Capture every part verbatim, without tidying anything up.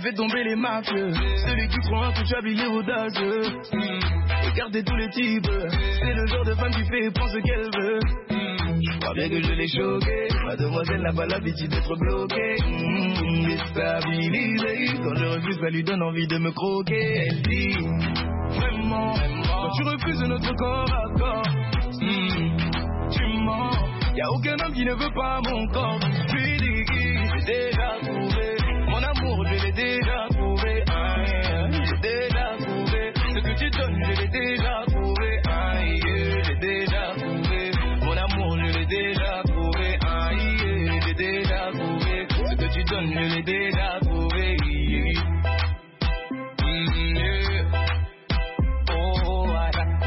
fait tomber les mafieux. Celui qui croit intouchable, il est audacieux. Regardez tous les types, c'est le genre de femme qui fait et prend ce qu'elle veut. Je crois bien que je l'ai choquée. Mademoiselle n'a pas l'habitude d'être bloquée. Mmh, déstabilisée. Quand je refuse, ça lui donne envie de me croquer. Elle dit vraiment, quand tu refuses notre corps à corps, mmh, tu mens. Y'a aucun homme qui ne veut pas mon corps. Je lui dis que j'ai déjà trouvé mon amour, je l'ai déjà trouvé. Ah, yeah. J'ai déjà trouvé ce que tu donnes, je l'ai déjà trouvé. Ah, yeah. J'ai déjà trouvé mon amour, je l'ai déjà trouvé. Ah, yeah. J'ai déjà trouvé ce que tu donnes, je l'ai déjà trouvé. Yeah. Mm, yeah. Oh, I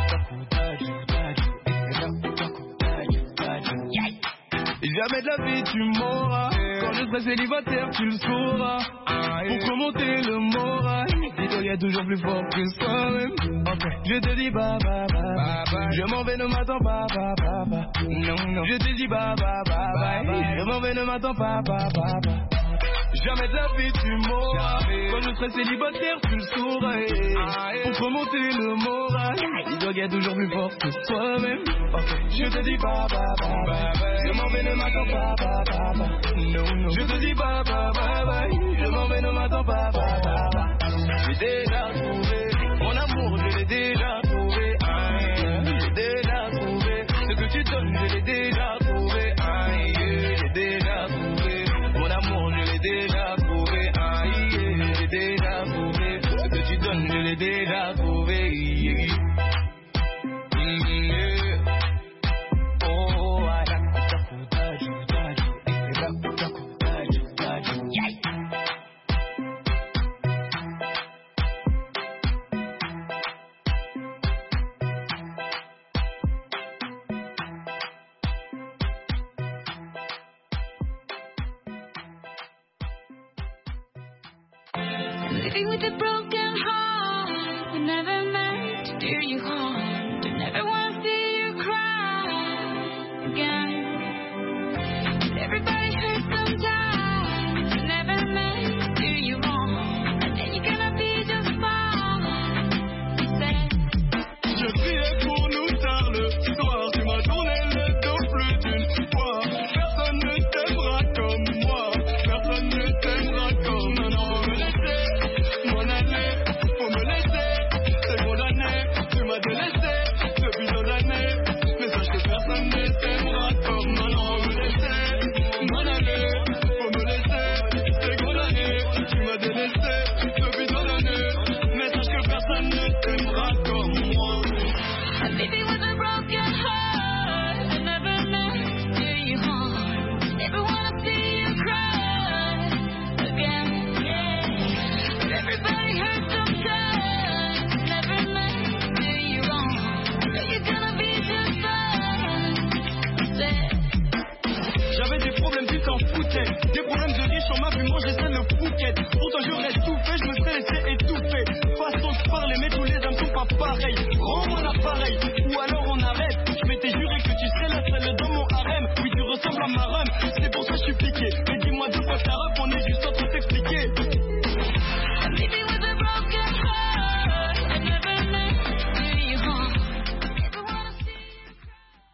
jamais de la vie tu m'auras. Quand je serai célibataire tu le sauras. Pour remonter le moral, dis-toi y'a toujours plus fort que soi-même. Okay. Je te dis bye bye bye, bye. Je m'en vais, ne m'attends pas, bye bye bye. Non, non. Je te dis bye bye bye, bye, bye. Je m'en vais, ne m'attends pas, bye bye bye. Jamais de la vie tu m'auras. Quand je serai célibataire tu le sauras. Pour remonter le moral, dis-toi qu'il y a toujours plus fort que soi-même. Okay. Je te dis bye bye bye, bye. Je m'en vais, ne m'attends pas, bye bye bye. Non, non. Je te dis bye bye bye, bye. Je m'en vais, ne m'attends pas, bye bye bye. J'ai déjà trouvé mon amour, je l'ai déjà trouvé. Ah, yeah. J'ai déjà trouvé ce que tu donnes, je l'ai déjà trouvé. Ah, yeah. J'ai déjà trouvé mon amour, je l'ai déjà trouvé. Ah, yeah. J'ai déjà trouvé ce que tu donnes, je l'ai déjà trouvé. Yeah. Mm, yeah. Oh, I Living with a broken heart, we never meant to do you harm.